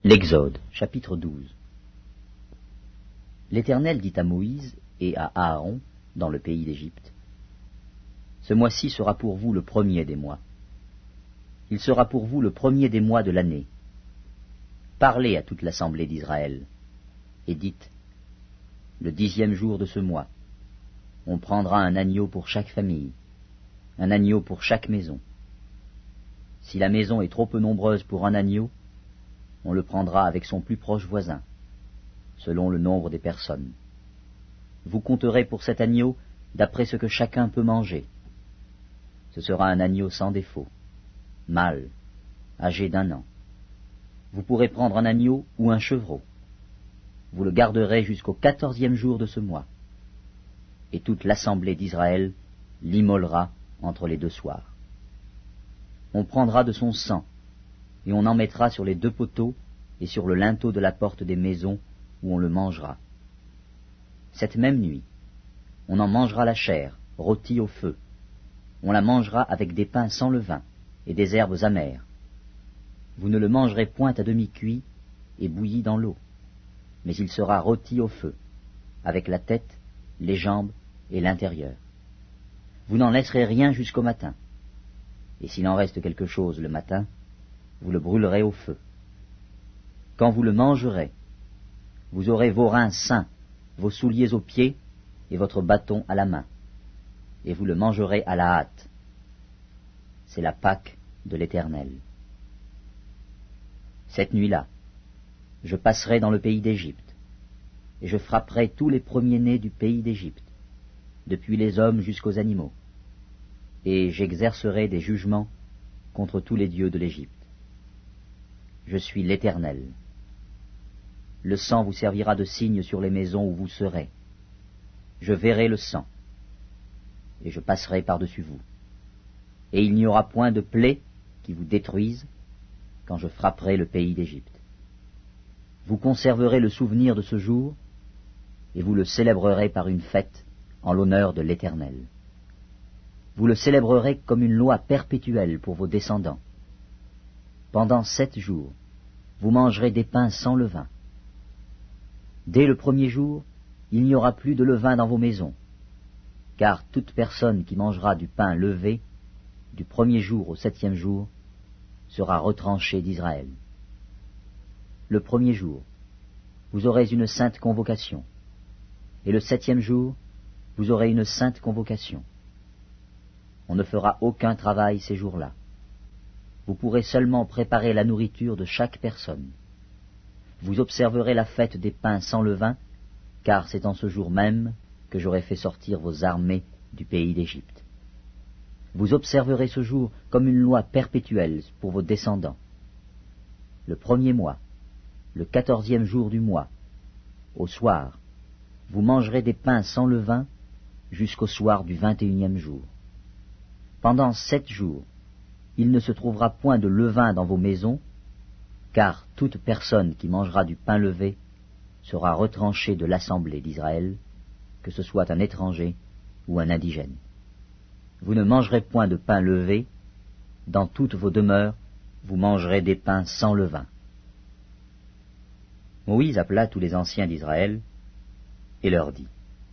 L'Exode, chapitre 12. L'Éternel dit à Moïse et à Aaron, dans le pays d'Égypte, « Ce mois-ci sera pour vous le premier des mois. Il sera pour vous le premier des mois de l'année. Parlez à toute l'assemblée d'Israël, et dites, le 10e jour de ce mois, on prendra un agneau pour chaque famille, un agneau pour chaque maison. Si la maison est trop peu nombreuse pour un agneau, on le prendra avec son plus proche voisin, selon le nombre des personnes. Vous compterez pour cet agneau d'après ce que chacun peut manger. Ce sera un agneau sans défaut, mâle, âgé d'1 an. Vous pourrez prendre un agneau ou un chevreau. Vous le garderez jusqu'au 14e jour de ce mois. Et toute l'assemblée d'Israël l'immolera entre les 2 soirs. On prendra de son sang, et on en mettra sur les 2 poteaux et sur le linteau de la porte des maisons où on le mangera. Cette même nuit, on en mangera la chair, rôtie au feu. On la mangera avec des pains sans levain et des herbes amères. Vous ne le mangerez point à demi-cuit et bouilli dans l'eau, mais il sera rôti au feu, avec la tête, les jambes et l'intérieur. Vous n'en laisserez rien jusqu'au matin, et s'il en reste quelque chose le matin, vous le brûlerez au feu. Quand vous le mangerez, vous aurez vos reins sains, vos souliers aux pieds et votre bâton à la main, et vous le mangerez à la hâte. C'est la Pâque de l'Éternel. Cette nuit-là, je passerai dans le pays d'Égypte, et je frapperai tous les premiers-nés du pays d'Égypte, depuis les hommes jusqu'aux animaux, et j'exercerai des jugements contre tous les dieux de l'Égypte. Je suis l'Éternel. Le sang vous servira de signe sur les maisons où vous serez. Je verrai le sang, et je passerai par-dessus vous. Et il n'y aura point de plaie qui vous détruise quand je frapperai le pays d'Égypte. Vous conserverez le souvenir de ce jour, et vous le célébrerez par une fête en l'honneur de l'Éternel. Vous le célébrerez comme une loi perpétuelle pour vos descendants. Pendant 7 jours, vous mangerez des pains sans levain. Dès le 1er jour, il n'y aura plus de levain dans vos maisons, car toute personne qui mangera du pain levé, du 1er jour au 7e jour, sera retranchée d'Israël. Le 1er jour, vous aurez une sainte convocation, et le 7e jour, vous aurez une sainte convocation. On ne fera aucun travail ces jours-là. Vous pourrez seulement préparer la nourriture de chaque personne. Vous observerez la fête des pains sans levain, car c'est en ce jour même que j'aurai fait sortir vos armées du pays d'Égypte. Vous observerez ce jour comme une loi perpétuelle pour vos descendants. Le 1er mois, le 14e jour du mois, au soir, vous mangerez des pains sans levain jusqu'au soir du 21e jour. Pendant 7 jours, il ne se trouvera point de levain dans vos maisons, car toute personne qui mangera du pain levé sera retranchée de l'assemblée d'Israël, que ce soit un étranger ou un indigène. Vous ne mangerez point de pain levé, dans toutes vos demeures, vous mangerez des pains sans levain. Moïse appela tous les anciens d'Israël et leur dit,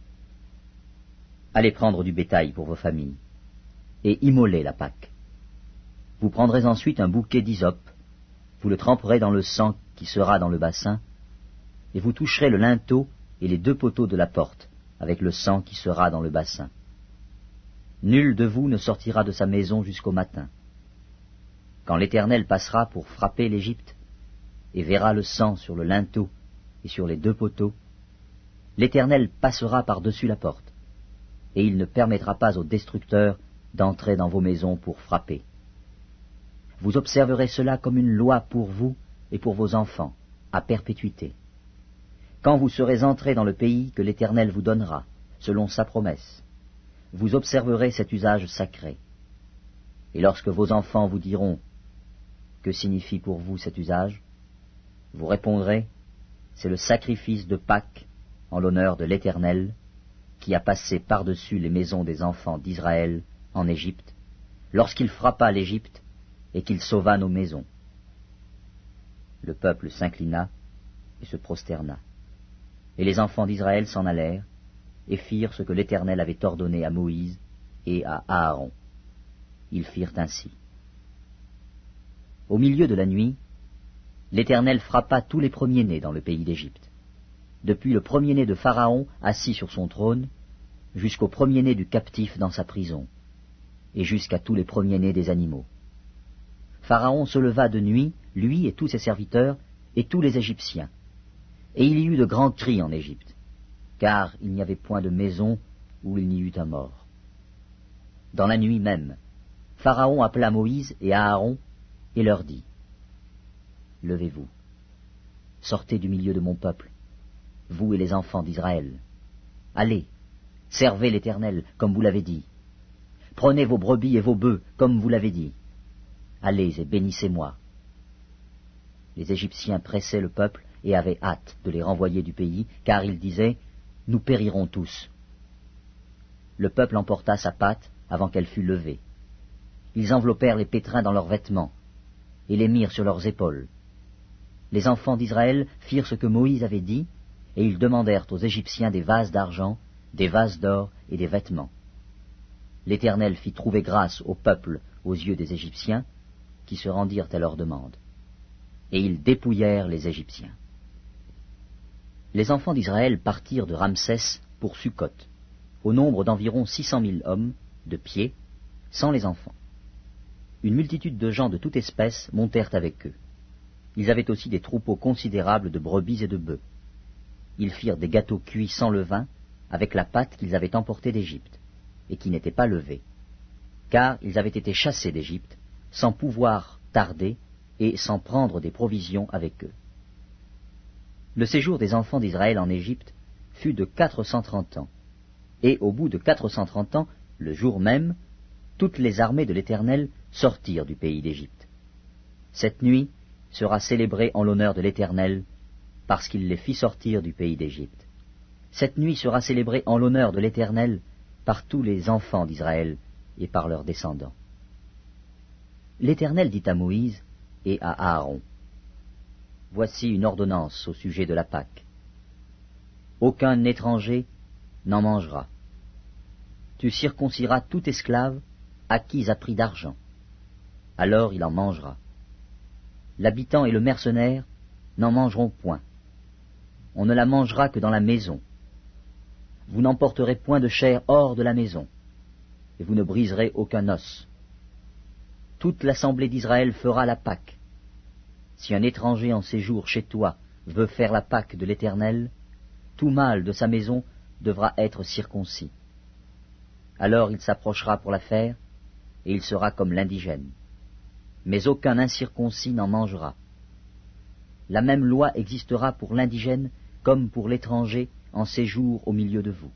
« Allez prendre du bétail pour vos familles, et immolez la Pâque. Vous prendrez ensuite un bouquet d'hysope, vous le tremperez dans le sang qui sera dans le bassin, et vous toucherez le linteau et les 2 poteaux de la porte, avec le sang qui sera dans le bassin. Nul de vous ne sortira de sa maison jusqu'au matin. Quand l'Éternel passera pour frapper l'Égypte, et verra le sang sur le linteau et sur les 2 poteaux, l'Éternel passera par-dessus la porte, et il ne permettra pas au destructeur d'entrer dans vos maisons pour frapper. Vous observerez cela comme une loi pour vous et pour vos enfants, à perpétuité. Quand vous serez entrés dans le pays que l'Éternel vous donnera, selon sa promesse, vous observerez cet usage sacré. Et lorsque vos enfants vous diront « Que signifie pour vous cet usage ?» vous répondrez « C'est le sacrifice de Pâques en l'honneur de l'Éternel, qui a passé par-dessus les maisons des enfants d'Israël en Égypte, lorsqu'il frappa l'Égypte et qu'il sauva nos maisons. Le peuple s'inclina et se prosterna. Et les enfants d'Israël s'en allèrent, et firent ce que l'Éternel avait ordonné à Moïse et à Aaron. Ils firent ainsi. Au milieu de la nuit, l'Éternel frappa tous les premiers-nés dans le pays d'Égypte, depuis le premier-né de Pharaon assis sur son trône, jusqu'au premier-né du captif dans sa prison, et jusqu'à tous les premiers-nés des animaux. Pharaon se leva de nuit, lui et tous ses serviteurs, et tous les Égyptiens. Et il y eut de grands cris en Égypte, car il n'y avait point de maison où il n'y eût un mort. Dans la nuit même, Pharaon appela Moïse et Aaron, et leur dit, « Levez-vous, sortez du milieu de mon peuple, vous et les enfants d'Israël. Allez, servez l'Éternel, comme vous l'avez dit. Prenez vos brebis et vos bœufs, comme vous l'avez dit. Allez et bénissez-moi. » Les Égyptiens pressaient le peuple et avaient hâte de les renvoyer du pays, car ils disaient, « Nous périrons tous. » Le peuple emporta sa pâte avant qu'elle fût levée. Ils enveloppèrent les pétrins dans leurs vêtements, et les mirent sur leurs épaules. Les enfants d'Israël firent ce que Moïse avait dit, et ils demandèrent aux Égyptiens des vases d'argent, des vases d'or et des vêtements. L'Éternel fit trouver grâce au peuple aux yeux des Égyptiens, qui se rendirent à leur demande. Et ils dépouillèrent les Égyptiens. Les enfants d'Israël partirent de Ramsès pour Sukkot, au nombre d'environ 600 000 hommes, de pied, sans les enfants. Une multitude de gens de toute espèce montèrent avec eux. Ils avaient aussi des troupeaux considérables de brebis et de bœufs. Ils firent des gâteaux cuits sans levain, avec la pâte qu'ils avaient emportée d'Égypte, et qui n'était pas levée, car ils avaient été chassés d'Égypte, sans pouvoir tarder et sans prendre des provisions avec eux. Le séjour des enfants d'Israël en Égypte fut de 430 ans, et au bout de 430 ans, le jour même, toutes les armées de l'Éternel sortirent du pays d'Égypte. Cette nuit sera célébrée en l'honneur de l'Éternel, parce qu'il les fit sortir du pays d'Égypte. Cette nuit sera célébrée en l'honneur de l'Éternel par tous les enfants d'Israël et par leurs descendants. L'Éternel dit à Moïse et à Aaron, « Voici une ordonnance au sujet de la Pâque. Aucun étranger n'en mangera. Tu circonciras tout esclave acquis à prix d'argent. Alors il en mangera. L'habitant et le mercenaire n'en mangeront point. On ne la mangera que dans la maison. Vous n'emporterez point de chair hors de la maison, et vous ne briserez aucun os. Toute l'assemblée d'Israël fera la Pâque. Si un étranger en séjour chez toi veut faire la Pâque de l'Éternel, tout mâle de sa maison devra être circoncis. Alors il s'approchera pour la faire, et il sera comme l'indigène. Mais aucun incirconcis n'en mangera. La même loi existera pour l'indigène comme pour l'étranger en séjour au milieu de vous. »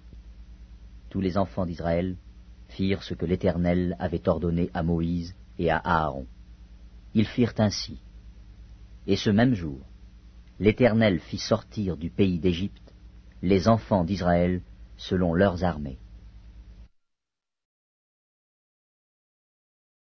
Tous les enfants d'Israël firent ce que l'Éternel avait ordonné à Moïse et à Aaron. Ils firent ainsi. Et ce même jour, l'Éternel fit sortir du pays d'Égypte les enfants d'Israël selon leurs armées.